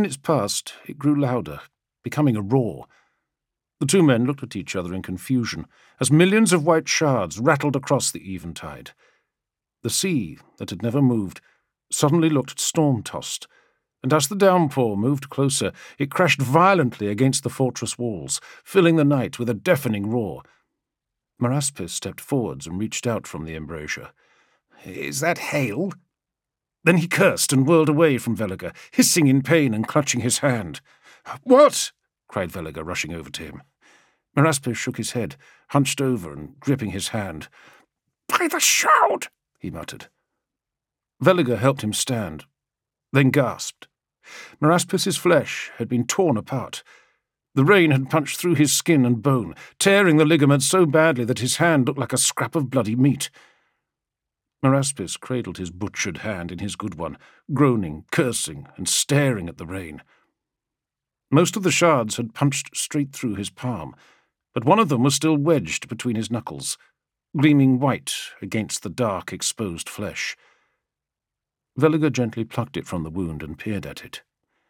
minutes passed, it grew louder, becoming a roar. The two men looked at each other in confusion as millions of white shards rattled across the eventide. The sea, that had never moved, suddenly looked storm-tossed, and as the downpour moved closer, it crashed violently against the fortress walls, filling the night with a deafening roar. Meraspis stepped forwards and reached out from the embrasure. "Is that hail?" Then he cursed and whirled away from Veliger, hissing in pain and clutching his hand. "What?" cried Veliger, rushing over to him. Meraspis shook his head, hunched over and gripping his hand. "By the shroud!" he muttered. Veliger helped him stand, then gasped. Meraspis's flesh had been torn apart. The rain had punched through his skin and bone, tearing the ligaments so badly that his hand looked like a scrap of bloody meat. Meraspis cradled his butchered hand in his good one, groaning, cursing, and staring at the rain. Most of the shards had punched straight through his palm, but one of them was still wedged between his knuckles, gleaming white against the dark, exposed flesh. Veliger gently plucked it from the wound and peered at it.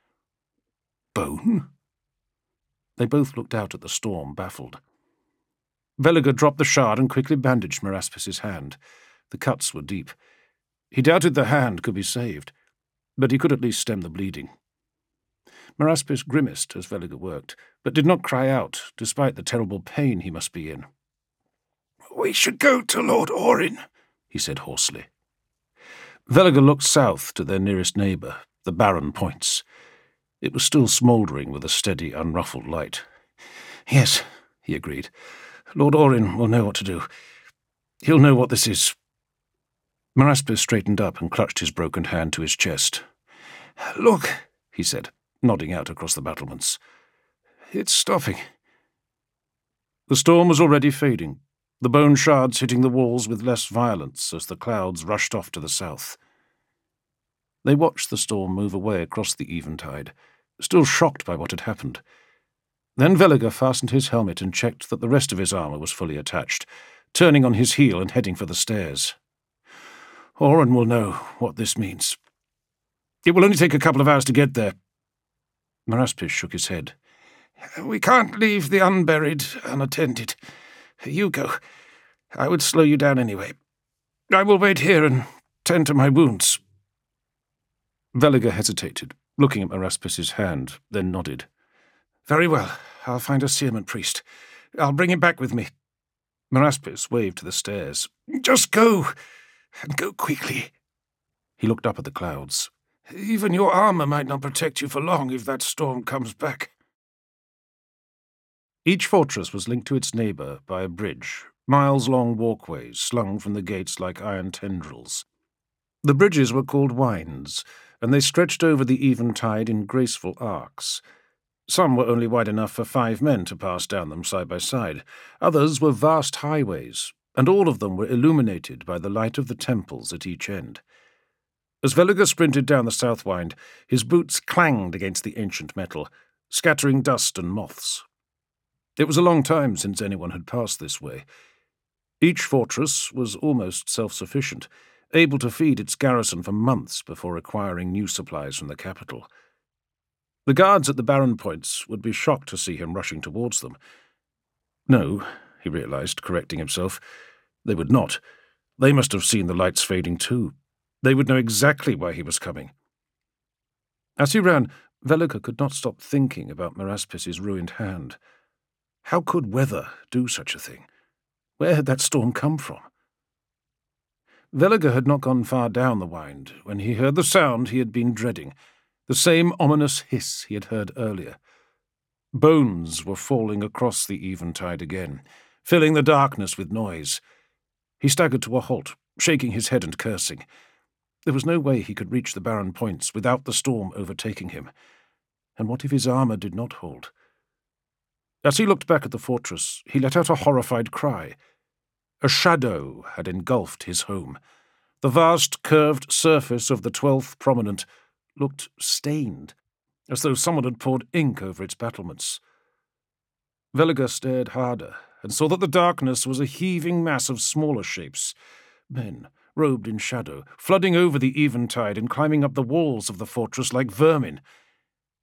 "Bone?" They both looked out at the storm, baffled. Veliger dropped the shard and quickly bandaged Meraspis's hand. The cuts were deep. He doubted the hand could be saved, but he could at least stem the bleeding. Meraspis grimaced as Veliger worked, but did not cry out, despite the terrible pain he must be in. "We should go to Lord Orin," he said hoarsely. Veliger looked south to their nearest neighbour, the Barren Points. It was still smouldering with a steady, unruffled light. "Yes," he agreed. "Lord Orin will know what to do. He'll know what this is." Meraspis straightened up and clutched his broken hand to his chest. "Look," he said, nodding out across the battlements. "It's stopping." The storm was already fading, the bone shards hitting the walls with less violence as the clouds rushed off to the south. They watched the storm move away across the eventide, still shocked by what had happened. Then Veliger fastened his helmet and checked that the rest of his armour was fully attached, turning on his heel and heading for the stairs. "Orin will know what this means. It will only take a couple of hours to get there." Meraspis shook his head. "We can't leave the unburied unattended. You go. I would slow you down anyway. I will wait here and tend to my wounds." Veliger hesitated, looking at Meraspis's hand, then nodded. "Very well. I'll find a Seerman priest. I'll bring him back with me." Meraspis waved to the stairs. "Just go, and go quickly." He looked up at the clouds. "Even your armour might not protect you for long if that storm comes back." Each fortress was linked to its neighbour by a bridge, miles-long walkways slung from the gates like iron tendrils. The bridges were called wynds, and they stretched over the eventide in graceful arcs. Some were only wide enough for 5 men to pass down them side by side. Others were vast highways, and all of them were illuminated by the light of the temples at each end. As Veliger sprinted down the south wynd, his boots clanged against the ancient metal, scattering dust and moths. It was a long time since anyone had passed this way. Each fortress was almost self-sufficient, able to feed its garrison for months before acquiring new supplies from the capital. The guards at the Barren Points would be shocked to see him rushing towards them. No, he realized, correcting himself, they would not. They must have seen the lights fading too. They would know exactly why he was coming. As he ran, Veliger could not stop thinking about Meraspis's ruined hand. How could weather do such a thing? Where had that storm come from? Veliger had not gone far down the wynd when he heard the sound he had been dreading, the same ominous hiss he had heard earlier. Bones were falling across the eventide again, filling the darkness with noise. He staggered to a halt, shaking his head and cursing. There was no way he could reach the Barren Points without the storm overtaking him. And what if his armour did not hold? As he looked back at the fortress, he let out a horrified cry. A shadow had engulfed his home. The vast, curved surface of the 12th Prominent looked stained, as though someone had poured ink over its battlements. Veliger stared harder and saw that the darkness was a heaving mass of smaller shapes, men, robed in shadow, flooding over the eventide and climbing up the walls of the fortress like vermin.